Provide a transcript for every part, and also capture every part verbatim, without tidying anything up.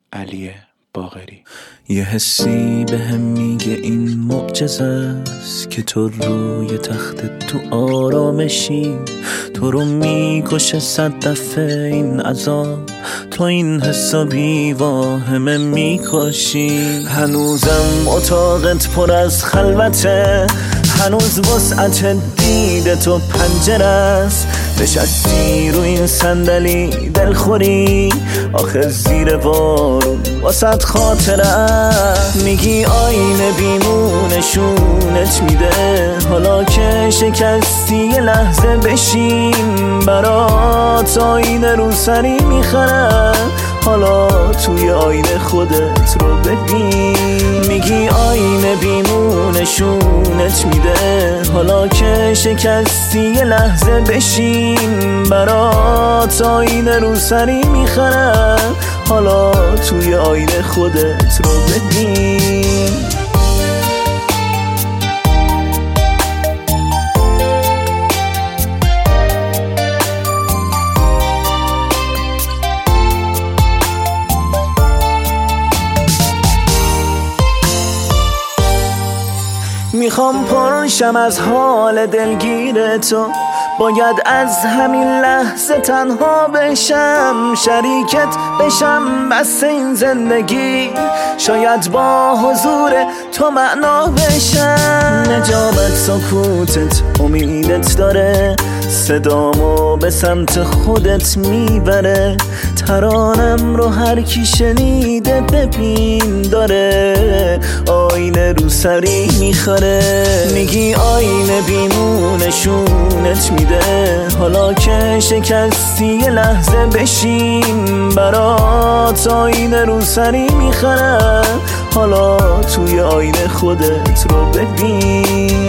علی باقری. یه حسی به هم میگه این معجزه است که تو روی تخت تو آرامشی، تو رو میکشه صد دفعه این عذاب، تو این حسا بی واهمه میکشی. هنوزم اتاقت پر از خلوته، هنوز وسعت دید تو پنجره است، نشستی رو این صندلی دلخوری، آخه زیر بارون واسط خاطره. میگی آینه بیمونشونت میده، حالا که شکستی یه لحظه بشین برات آینه رو سری میخره، حالا توی آینه خودت رو ببین. میگی آینه بیمونشونت میده، حالا که شکستی یه لحظه بشین برات آینه رو سری میخره، حالا توی آینه خودت رو ببین. میخوام پرشم از حال دلگیر تو، باید از همین لحظه تنها بشم، شریکت بشم بس این زندگی، شاید با حضور تو معنا بشم. نجابت سکوتت امیدت داره، صدامو به سمت خودت میبره، ترانم رو هر کی شنیده ببین داره آینه رو سری میخوره. میگی آینه بیمونشونت میده، حالا که شکستی یه لحظه بشین برات آینه رو سری میخوره، حالا توی آینه خودت رو ببین.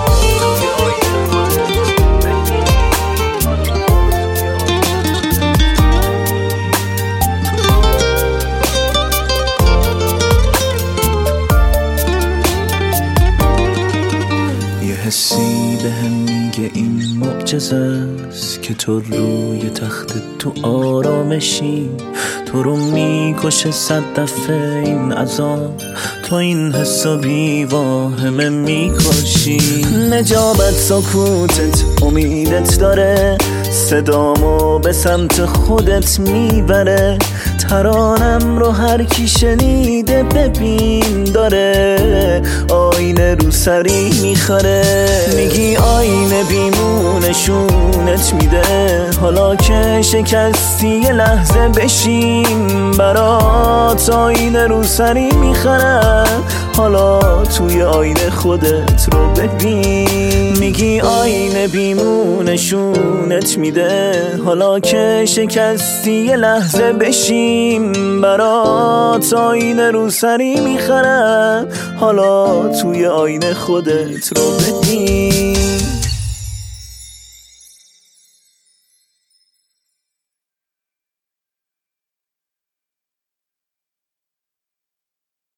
حسی به هم میگه این معجزه است که تو روی تخت تو آرامشی، تو رو میکشه صد دفعه این عذاب، تو این حسا بی واهمه میکشی. نجابت سکوتت امیدت داره، صدامو به سمت خودت میبره، ترانم رو هر کی شنیده ببین داره آینه رو سری میخوره. میگی آینه بیمونشونت میده، حالا که شکستی یه لحظه بشین برات آینه رو سری میخوره، حالا توی آینه خودت رو ببین. میگی آینه بیمونشونت میده، حالا که شکستی یه لحظه بشین برات آینه رو سری میخوره، حالا توی آینه خودت رو ببین.